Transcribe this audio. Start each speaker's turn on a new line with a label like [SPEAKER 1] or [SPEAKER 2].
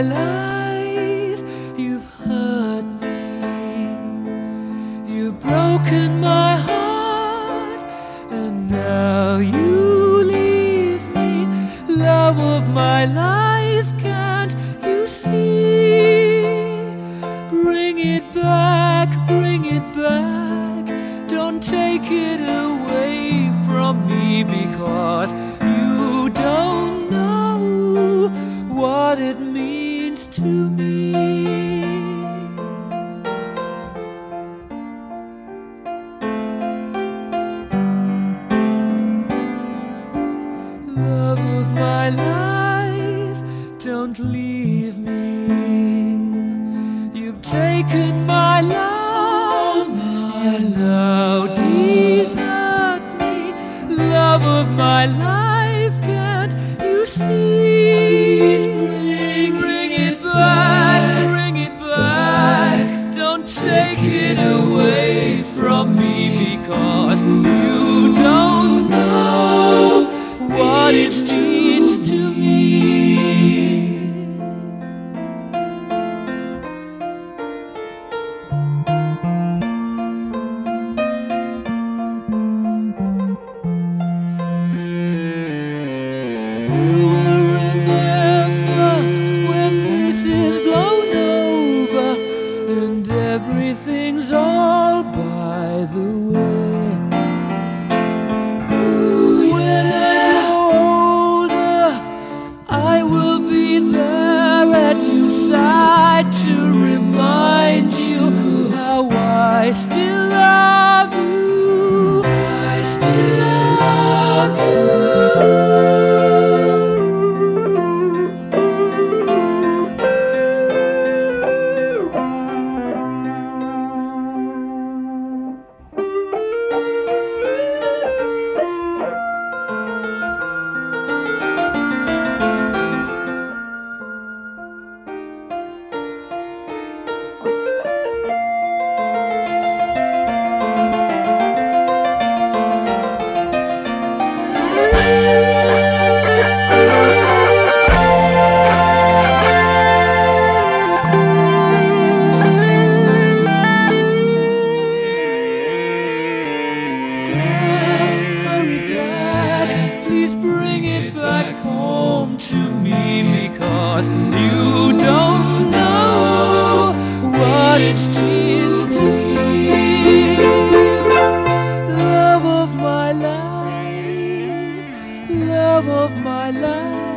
[SPEAKER 1] life, you've hurt me. You've broken my heart, and now you leave me. Love of my life, can't you see? Bring it back, bring it back. Don't take it away from me, because you don't know what it means to me. Love of my life, don't leave me. You've taken my love, you now desert me. Love of my life, can't you see? Bring it back, bring it back. Don't take it away from me, because you don't know what it means to me. You will remember when this is blown over and everything's all by the way. When I'm older, I will be there at your side to remind you how I still love you. I still love you. Please bring it back home to me, because you don't know what it means to me. Love of my life, love of my life.